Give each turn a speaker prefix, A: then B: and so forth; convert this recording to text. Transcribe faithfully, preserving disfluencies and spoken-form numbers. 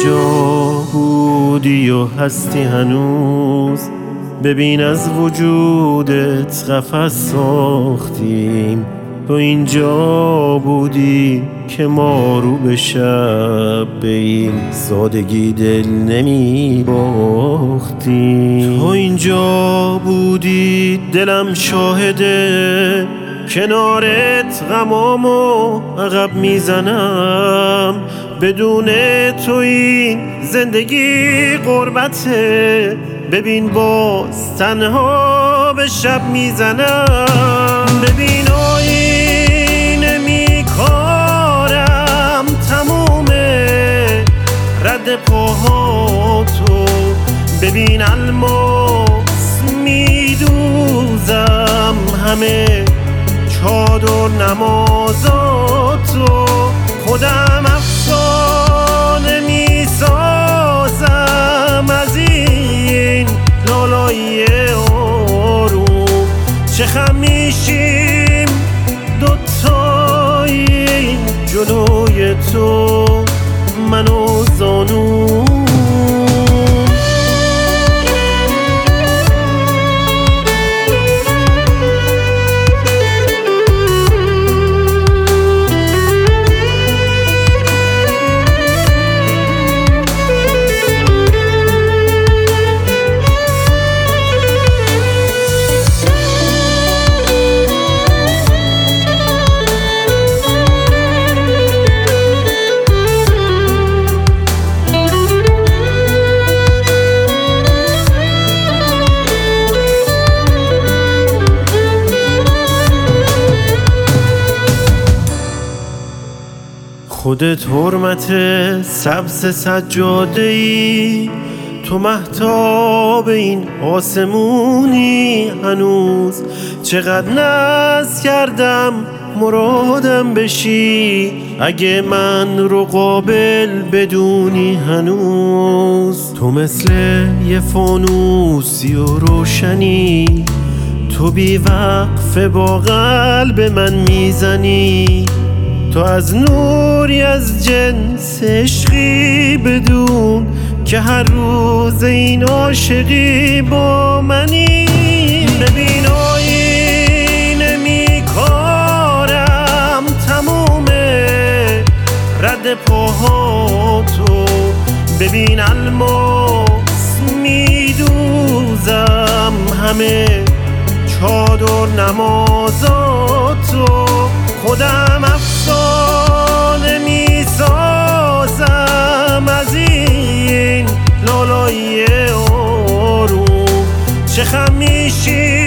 A: اینجا بودی و هستی هنوز، ببین از وجودت قفس ساختیم. تو اینجا بودی که ما رو به شب به این سادگی دل نمی باختیم. تو اینجا بودی دلم شاهده، کنارت غمامو عقب میزنم. بدون تو این زندگی غربته، ببین باز تنها به شب میزنم. ببین آینه میکارم تمومه رد پاهاتو، ببین الماس میدوزم همه چادر نمازاتو. خودم افسانه میسازم از این لالایی آروم. چه خم میشیم دوتایی جلوی تو من و زانو. خودت حرمت سبز سجاده ای، تو مهتاب این آسمونی هنوز. چقدر ناز کردم مرادم بشی، اگه من رو قابل بدونی هنوز. تو مثل یه فانوسی و روشنی، تو بی وقفه با قلب من میزنی. تو از نوری از جنس عشقی بدون که هر روز این عاشقی با منی. ببین آینه میکارم تمومه رد پاهاتو، ببین الماس میدوزم همه چادر نمازاتو. خودم افسانه میسازم از این لالایی آروم. چه خم میشی